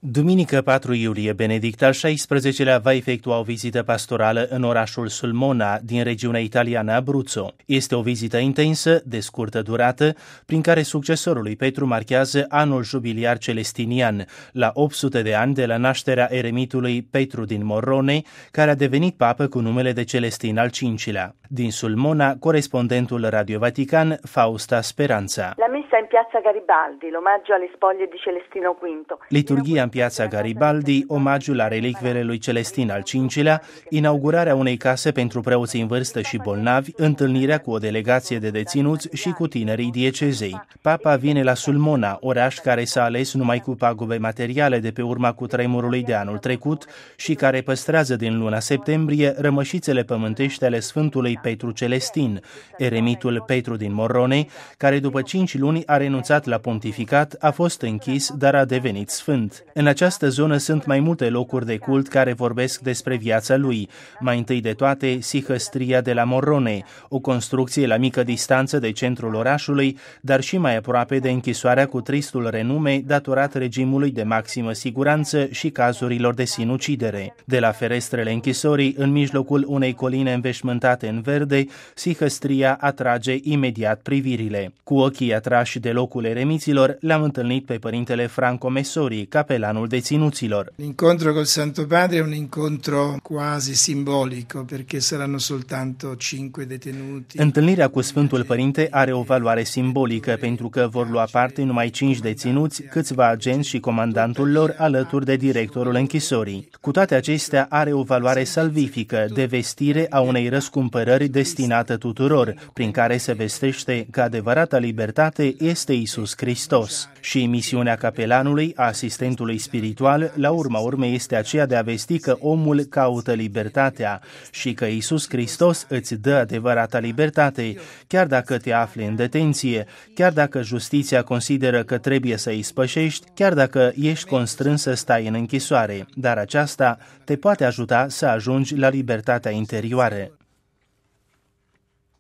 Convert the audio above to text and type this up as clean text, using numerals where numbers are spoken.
Duminică 4 iulie, Benedict al XVI-lea va efectua o vizită pastorală în orașul Sulmona, din regiunea italiană Abruzzo. Este o vizită intensă, de scurtă durată, prin care succesorul lui Petru marchează anul jubiliar celestinian, la 800 de ani de la nașterea eremitului Petru din Morrone, care a devenit papă cu numele de Celestin al V-lea. Din Sulmona, corespondentul Radio Vatican, Fausta Speranza. La messa in piazza Garibaldi, l'omaggio alle spoglie di Celestino V. Liturghia în piața Garibaldi, omagiul la relicvele lui Celestin al V-lea, inaugurarea unei case pentru preoții în vârstă și bolnavi, întâlnirea cu o delegație de deținuți și cu tinerii diecezei. Papa vine la Sulmona, oraș care s-a ales numai cu pagube materiale de pe urma cutremurului de anul trecut și care păstrează din luna septembrie rămășițele pământești ale Sfântului Petru Celestin, eremitul Petru din Morrone, care după 5 luni a renunțat la pontificat, a fost închis, dar a devenit sfânt. În această zonă sunt mai multe locuri de cult care vorbesc despre viața lui. Mai întâi de toate, Sihăstria de la Morrone, o construcție la mică distanță de centrul orașului, dar și mai aproape de închisoarea cu tristul renume datorat regimului de maximă siguranță și cazurilor de sinucidere. De la ferestrele închisorii, în mijlocul unei coline înveșmântate în verde, Sihăstria atrage imediat privirile. Cu ochii atrași de locul eremiților, l-am întâlnit pe părintele Franco Messori, capelanul deținuților. L'incontro col Santo Padre è un incontro quasi simbolico, perché saranno soltanto 5 detenuti. Întâlnirea cu Sfântul Părinte are o valoare simbolică, pentru că vor lua parte numai 5 deținuți, câțiva agenți și comandantul lor, alături de directorul închisorii. Cu toate acestea, are o valoare salvifică, de vestire a unei răscumpărări destinată tuturor, prin care se vestește că adevărata libertate este Iisus Hristos. Și misiunea capelanului, a asistentului spiritual, la urma urmei este aceea de a vesti că omul caută libertatea și că Iisus Hristos îți dă adevărata libertate, chiar dacă te afli în detenție, chiar dacă justiția consideră că trebuie să îi spășești, chiar dacă ești constrâns să stai în închisoare, dar aceasta te poate ajuta să ajungi la libertatea interioară.